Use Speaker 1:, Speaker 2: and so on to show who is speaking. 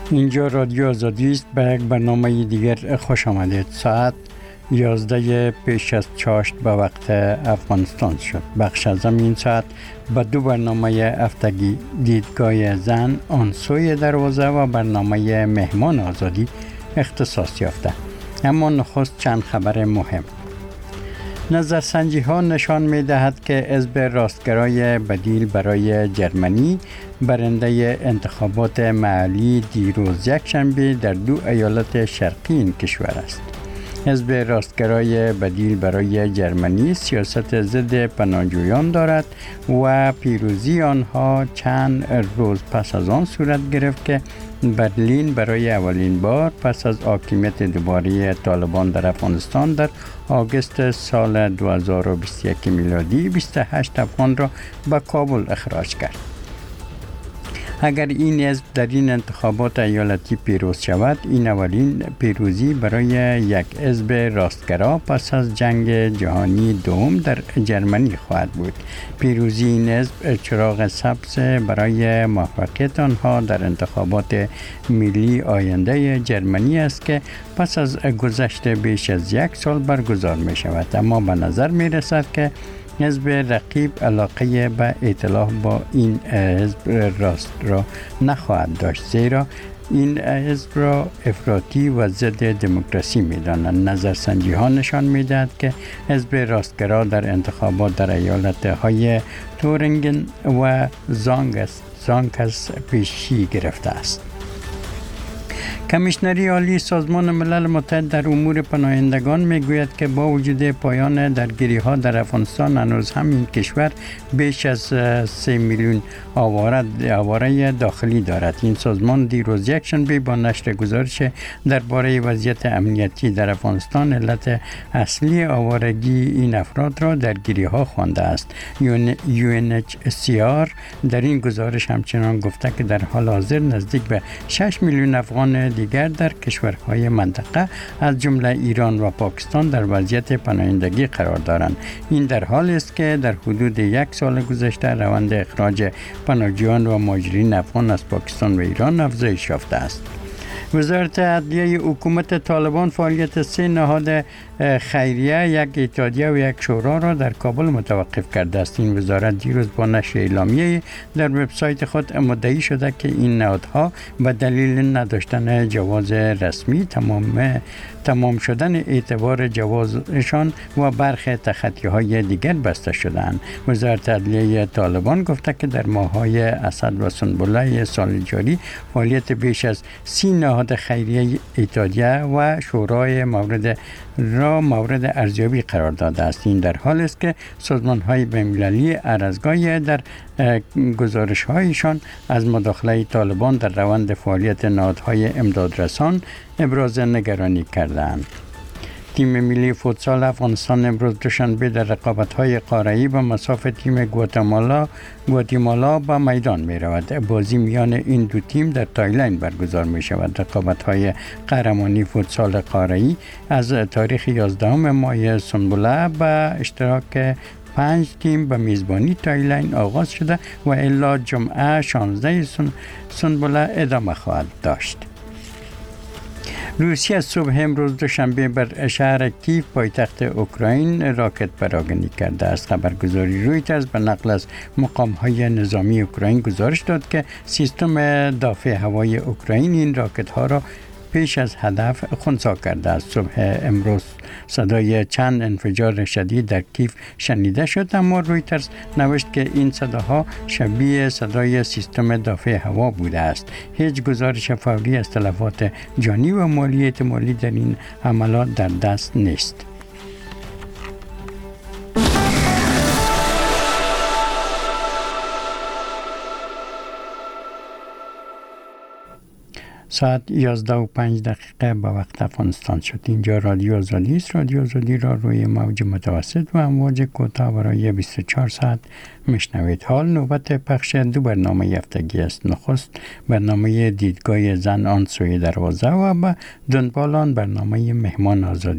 Speaker 1: اینجا رادیو آزادی است. به یک برنامه دیگر خوش آمدید. ساعت 11 پیش از چاشت به وقت افغانستان شد. بخش از این ساعت به دو برنامه هفتگی دیدگاه زن آن سوی دروازه و برنامه مهمان آزادی اختصاص یافته. اما نخست چند خبر مهم. نظرسنجی ها نشان می دهد که حزب راستگرای بدیل برای جرمنی برنده انتخابات محلی دیروز یکشنبه در دو ایالت شرقی این کشور است. حزب راستگرای بدیل برای جرمنی سیاست ضد پناهجویان دارد و پیروزی آنها چند روز پس از آن صورت گرفت که برلین برای اولین بار پس از حاکمیت دوباره طالبان در افغانستان در آگوست سال 2021 میلادی 28 افغان را به کابل اخراج کرد. اگر این حزب در این انتخابات ایالتی پیروز شود، این اولین پیروزی برای یک حزب راستگرا پس از جنگ جهانی دوم در جرمنی خواهد بود. پیروزی این حزب چراغ سبز برای موفقیت آنها در انتخابات ملی آینده جرمنی است که پس از گذشت بیش از یک سال برگزار می شود. اما به نظر می رسد که حزب رقیب علاقه به ائتلاف با این حزب راست را نخواهد داشت، زیرا این حزب را افراطی و ضد دموکراسی می‌دانند. نظرسنجی ها نشان می‌دهد که حزب راستگرا در انتخابات در ایالت‌های تورینگن و زانکس پیشی گرفته است. کمیشنری عالی سازمان ملل متحد در امور پناهندگان میگوید که با وجود پایان درگیری‌ها در افغانستان هنوز هم این کشور بیش از 3 میلیون آواره داخلی دارد. این سازمان دیروز یکشنبه با نشر گزارش درباره وضعیت امنیتی در افغانستان علت اصلی آوارگی این افراد را درگیری‌ها خوانده است. UNHCR در این گزارش همچنان گفته که در حال حاضر نزدیک به 6 میلیون افغان دیگر در کشورهای منطقه از جمله ایران و پاکستان در وضعیت پناهندگی قرار دارند. این در حالی است که در حدود یک سال گذشته روند اخراج پناهجویان و مهاجرین افغان از پاکستان و ایران افزایش یافته است. وزارت عدلیه حکومت طالبان فعالیت 3 نهاد خیریه، یک اتحادیه و یک شورا را در کابل متوقف کرده است. این وزارت دیروز با نشر اعلامیه در وبسایت خود مدعی شده که این نهادها به دلیل نداشتن جواز رسمی تمام شدن اعتبار جوازشان و برخی تخطی‌های دیگر بسته شدند. وزارت عدلیه طالبان گفته که در ماه‌های اسد و سنبله سال جاری فعالیت بیش از 30 نهاد خیریه، اتحادیه و شورای مورد ارزیابی قرار داده است. این در حال است که سازمان‌های بین‌المللی هر از گاهی در گزارش‌هایشان از مداخله طالبان در روند فعالیت نهادهای امدادرسان ابراز نگرانی کردند. تیم ملی فوتسال افغانستان امروز دوشنبه در رقابت‌های قاره‌ای به مصاف تیم گواتیمالا به میدان می‌رود. بازی میان این دو تیم در تایلند برگزار می‌شود. رقابت‌های قهرمانی فوتسال قاره‌ای از تاریخ 11 ماه سنبله به اشتراک 5 تیم به میزبانی تایلند آغاز شده و الی جمعه 16 سنبله ادامه خواهد داشت. روسیه صبح امروز دوشنبه بر شهر کیف پایتخت اوکراین راکت پراکنی کرده است. خبرگزاری رویترز به نقل از مقام‌های نظامی اوکراین گزارش داد که سیستم دفاع هوایی اوکراین این راکت‌ها را پیش از هدف خنثی کرده است. صبح امروز صدای چند انفجار شدید در کیف شنیده شد، اما رویترز نوشت که این صداها شبیه صدای سیستم دفاع هوا بوده است. هیچ گزارش فوری از تلفات جانی و مالی احتمالی در این حملات در دست نیست. ساعت 11:05 به وقت افغانستان شد. اینجا رادیو آزادی است. رادیو آزادی را روی موج متوسط و امواج کوتاه برای 24 ساعت میشنوید. حال نوبت پخش دو برنامه هفتگی است. نخست برنامه دیدگاه زن آن سوی دروازه و به دنبال آن برنامه مهمان آزادی.